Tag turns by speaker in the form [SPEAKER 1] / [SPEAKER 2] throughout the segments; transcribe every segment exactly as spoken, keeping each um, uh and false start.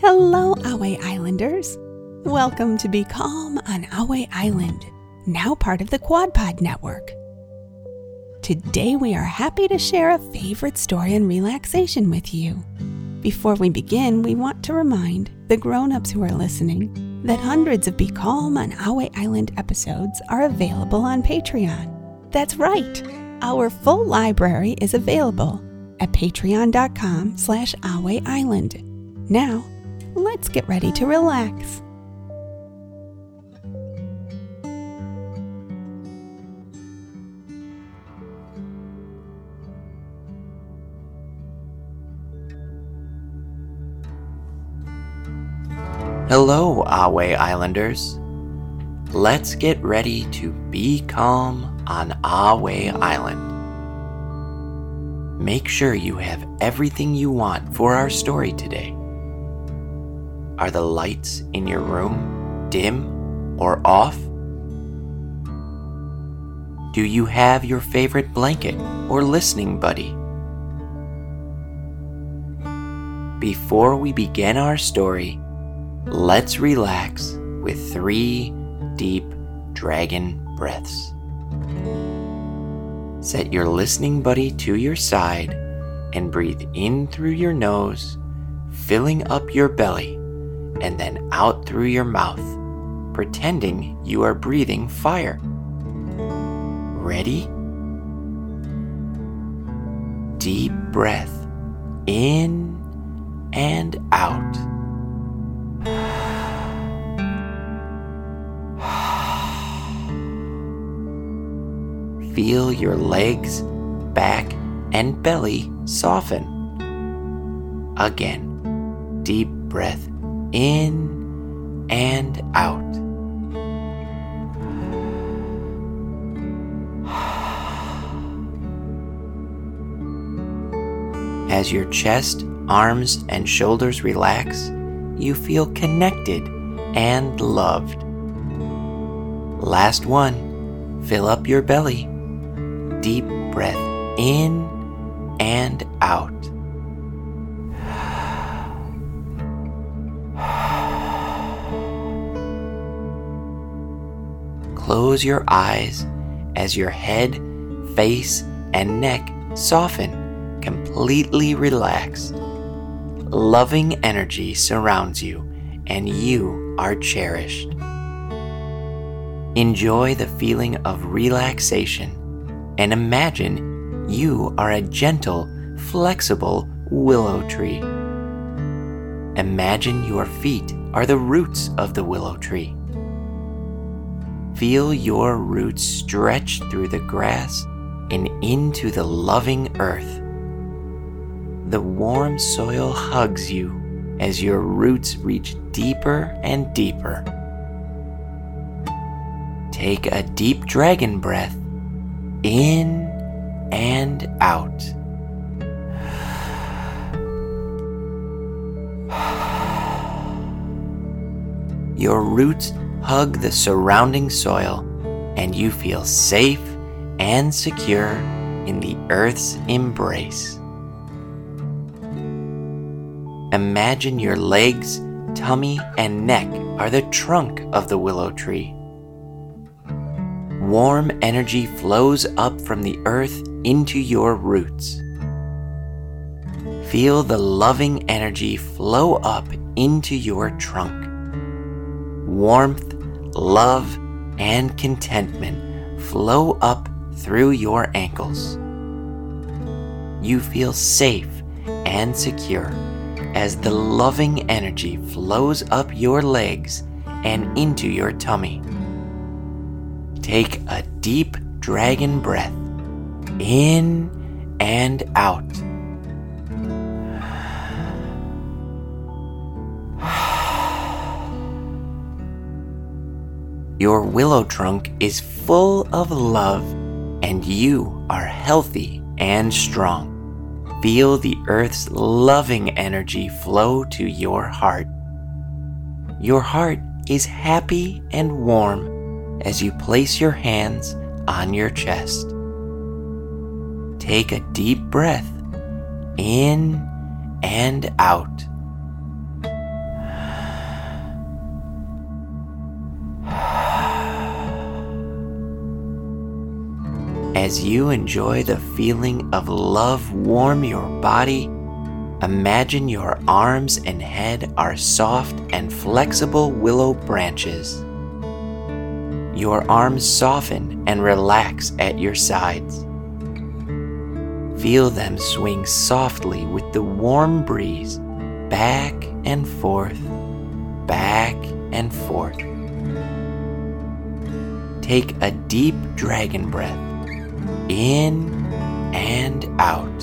[SPEAKER 1] Hello, Ahway Islanders. Welcome to Be Calm on Ahway Island, now part of the QuadPod Network. Today we are happy to share a favorite story on relaxation with you. Before we begin, we want to remind the grown-ups who are listening that hundreds of Be Calm on Ahway Island episodes are available on Patreon. That's right, our full library is available at patreon.com slash Ahway Island. Now, let's get ready to relax.
[SPEAKER 2] Hello, Ahway Islanders. Let's get ready to be calm on Ahway Island. Make sure you have everything you want for our story today. Are the lights in your room dim or off? Do you have your favorite blanket or listening buddy? Before we begin our story, let's relax with three deep dragon breaths. Set your listening buddy to your side and breathe in through your nose, filling up your belly, and then out through your mouth, pretending you are breathing fire. Ready? Deep breath in and out. Feel your legs, back, and belly soften. Again, deep breath in and out. As your chest, arms, and shoulders relax, you feel connected and loved. Last one, fill up your belly. Deep breath in and out. Close your eyes as your head, face, and neck soften, completely relaxed. Loving energy surrounds you, and you are cherished. Enjoy the feeling of relaxation and imagine you are a gentle, flexible willow tree. Imagine your feet are the roots of the willow tree. Feel your roots stretch through the grass and into the loving earth. The warm soil hugs you as your roots reach deeper and deeper. Take a deep dragon breath in and out. Your roots hug the surrounding soil, and you feel safe and secure in the earth's embrace. Imagine your legs, tummy, and neck are the trunk of the willow tree. Warm energy flows up from the earth into your roots. Feel the loving energy flow up into your trunk. Warmth, love, and contentment flow up through your ankles. You feel safe and secure as the loving energy flows up your legs and into your tummy. Take a deep dragon breath in and out. Your willow trunk is full of love, and you are healthy and strong. Feel the earth's loving energy flow to your heart. Your heart is happy and warm as you place your hands on your chest. Take a deep breath in and out. As you enjoy the feeling of love warm your body, imagine your arms and head are soft and flexible willow branches. Your arms soften and relax at your sides. Feel them swing softly with the warm breeze, back and forth, back and forth. Take a deep dragon breath, in and out.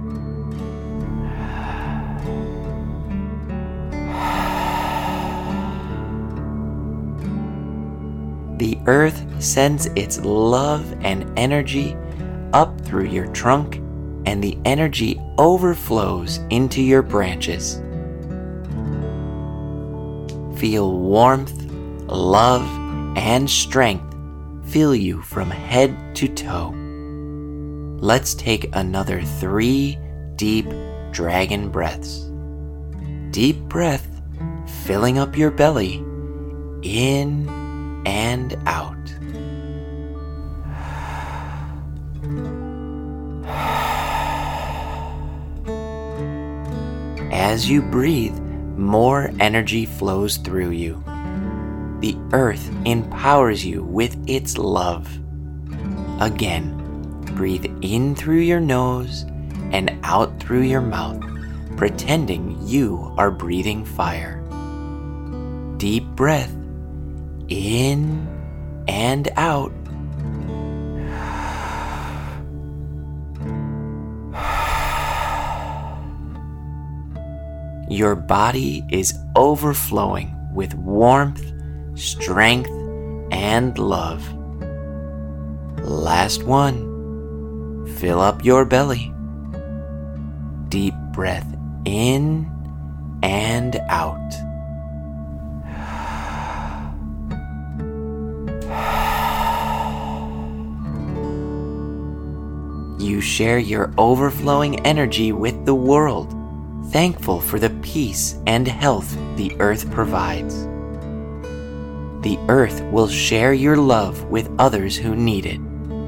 [SPEAKER 2] The earth sends its love and energy up through your trunk, and the energy overflows into your branches. Feel warmth, love, and strength fill you from head to toe. Let's take another three deep dragon breaths. Deep breath, filling up your belly, in and out. As you breathe, more energy flows through you. The earth empowers you with its love. Again, breathe in through your nose and out through your mouth, pretending you are breathing fire. Deep breath, in and out. Your body is overflowing with warmth, strength, and love. Last one. Fill up your belly. Deep breath in and out. You share your overflowing energy with the world, thankful for the peace and health the earth provides. The earth will share your love with others who need it.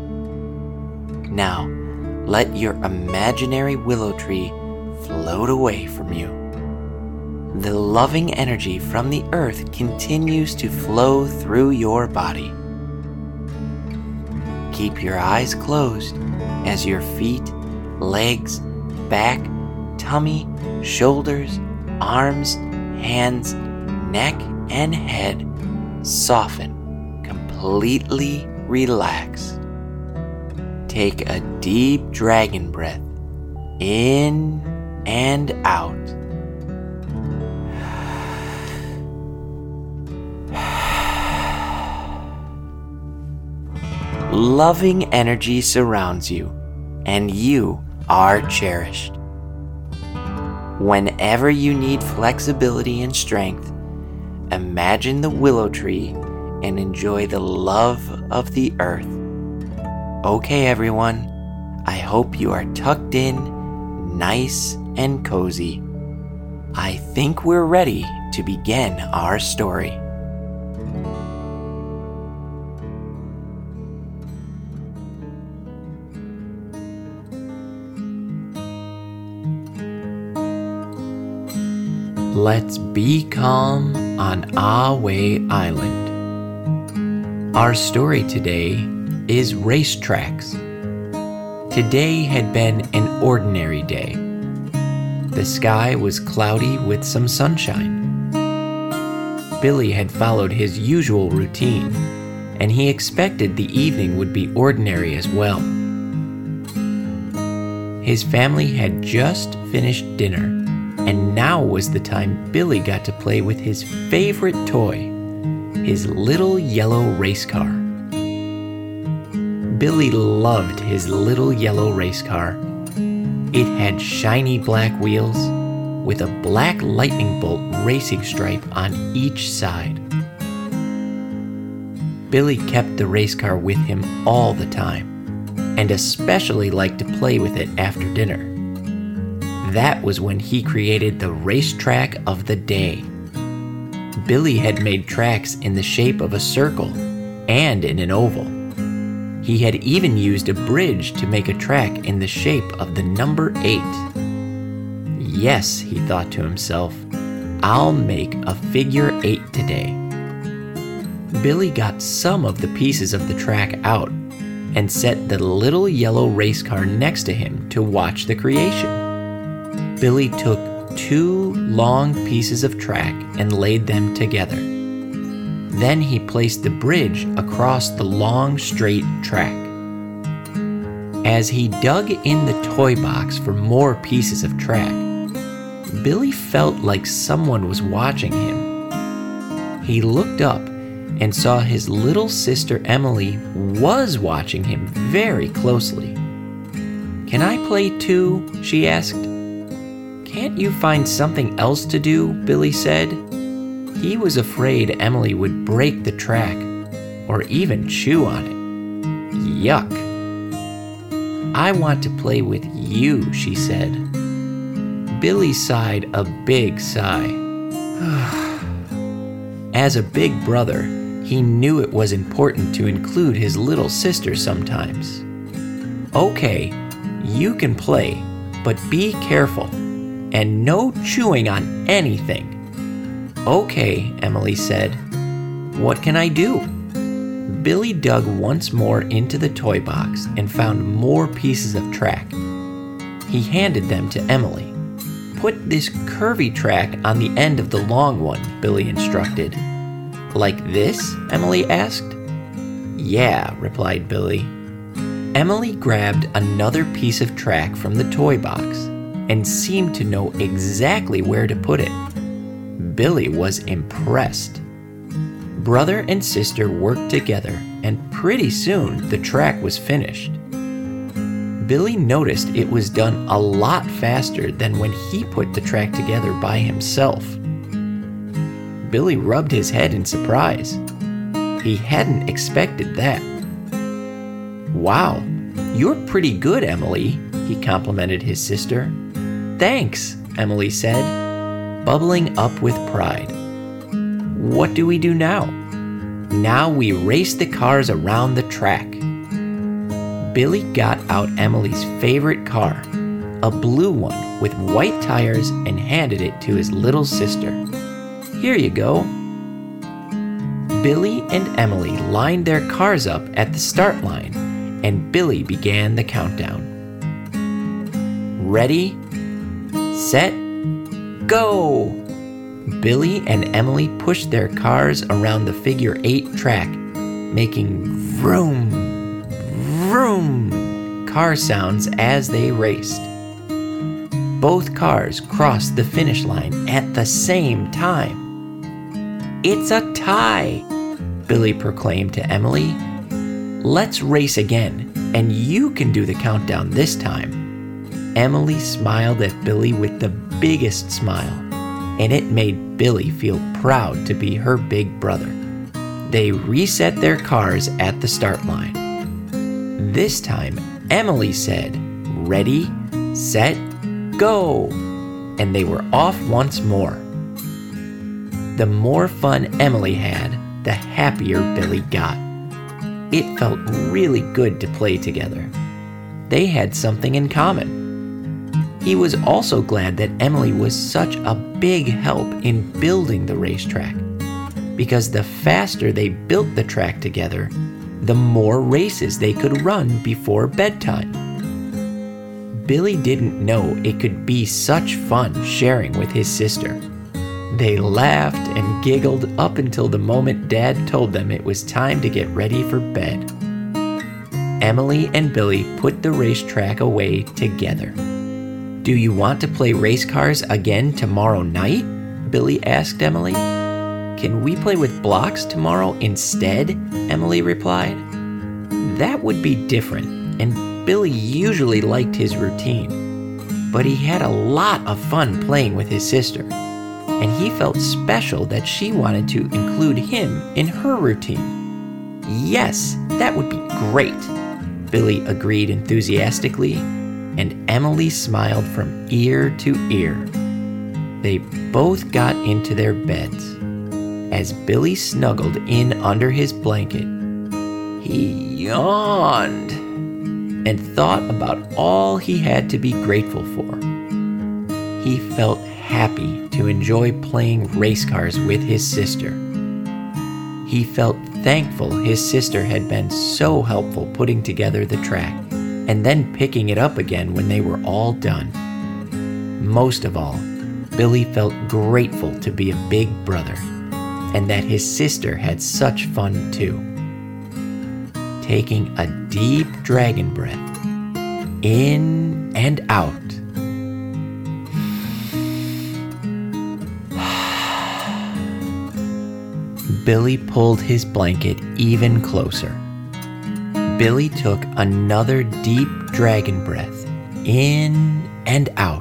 [SPEAKER 2] Now, let your imaginary willow tree float away from you. The loving energy from the earth continues to flow through your body. Keep your eyes closed as your feet, legs, back, tummy, shoulders, arms, hands, neck, and head soften, completely relaxed. Take a deep dragon breath in and out. Loving energy surrounds you, and you are cherished. Whenever you need flexibility and strength, imagine the willow tree and enjoy the love of the earth. Okay, everyone, I hope you are tucked in, nice and cozy. I think we're ready to begin our story. Let's be calm on Ahway Island. Our story today is racetracks. Today had been an ordinary day. The sky was cloudy with some sunshine. Billy had followed his usual routine, and he expected the evening would be ordinary as well. His family had just finished dinner, and now was the time Billy got to play with his favorite toy, his little yellow race car. Billy loved his little yellow race car. It had shiny black wheels with a black lightning bolt racing stripe on each side. Billy kept the race car with him all the time, and especially liked to play with it after dinner. That was when he created the racetrack of the day. Billy had made tracks in the shape of a circle and in an oval. He had even used a bridge to make a track in the shape of the number eight. Yes, he thought to himself, I'll make a figure eight today. Billy got some of the pieces of the track out and set the little yellow race car next to him to watch the creation. Billy took two long pieces of track and laid them together. Then he placed the bridge across the long, straight track. As he dug in the toy box for more pieces of track, Billy felt like someone was watching him. He looked up and saw his little sister Emily was watching him very closely. "Can I play too?" she asked. "Can't you find something else to do?" Billy said. He was afraid Emily would break the track or even chew on it. Yuck. "I want to play with you," she said. Billy sighed a big sigh. As a big brother, he knew it was important to include his little sister sometimes. "Okay, you can play, but be careful, and no chewing on anything." "Okay," Emily said. "What can I do?" Billy dug once more into the toy box and found more pieces of track. He handed them to Emily. "Put this curvy track on the end of the long one," Billy instructed. "Like this?" Emily asked. "Yeah," replied Billy. Emily grabbed another piece of track from the toy box and seemed to know exactly where to put it. Billy was impressed. Brother and sister worked together, and pretty soon the track was finished. Billy noticed it was done a lot faster than when he put the track together by himself. Billy rubbed his head in surprise. He hadn't expected that. "Wow, you're pretty good, Emily," he complimented his sister. "Thanks," Emily said, bubbling up with pride. "What do we do now?" "Now we race the cars around the track." Billy got out Emily's favorite car, a blue one with white tires, and handed it to his little sister. "Here you go." Billy and Emily lined their cars up at the start line, and Billy began the countdown. "Ready, set, go!" Billy and Emily pushed their cars around the figure eight track, making vroom, vroom car sounds as they raced. Both cars crossed the finish line at the same time. "It's a tie," Billy proclaimed to Emily. "Let's race again, and you can do the countdown this time." Emily smiled at Billy with the biggest smile, and it made Billy feel proud to be her big brother. They reset their cars at the start line. This time, Emily said, "Ready, set, go!" and they were off once more. The more fun Emily had, the happier Billy got. It felt really good to play together. They had something in common. He was also glad that Emily was such a big help in building the racetrack, because the faster they built the track together, the more races they could run before bedtime. Billy didn't know it could be such fun sharing with his sister. They laughed and giggled up until the moment Dad told them it was time to get ready for bed. Emily and Billy put the racetrack away together. "Do you want to play race cars again tomorrow night?" Billy asked Emily. "Can we play with blocks tomorrow instead?" Emily replied. That would be different, and Billy usually liked his routine, but he had a lot of fun playing with his sister, and he felt special that she wanted to include him in her routine. "Yes, that would be great," Billy agreed enthusiastically, and Emily smiled from ear to ear. They both got into their beds. As Billy snuggled in under his blanket, He yawned and thought about all he had to be grateful for. He felt happy to enjoy playing race cars with his sister. He felt thankful his sister had been so helpful putting together the track and then picking it up again when they were all done. Most of all, Billy felt grateful to be a big brother and that his sister had such fun too. Taking a deep dragon breath, in and out, Billy pulled his blanket even closer. Billy took another deep dragon breath, in and out.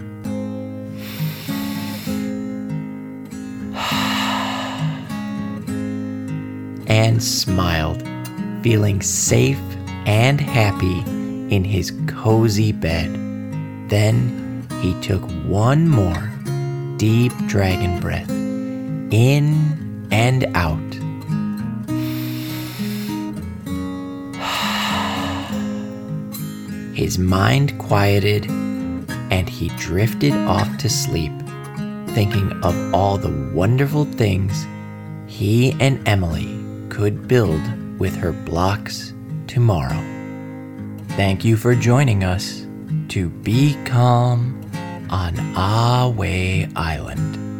[SPEAKER 2] And smiled, feeling safe and happy in his cozy bed. Then he took one more deep dragon breath, in and out. His mind quieted and he drifted off to sleep, thinking of all the wonderful things he and Emily could build with her blocks tomorrow. Thank you for joining us to Be Calm on Ahway Island.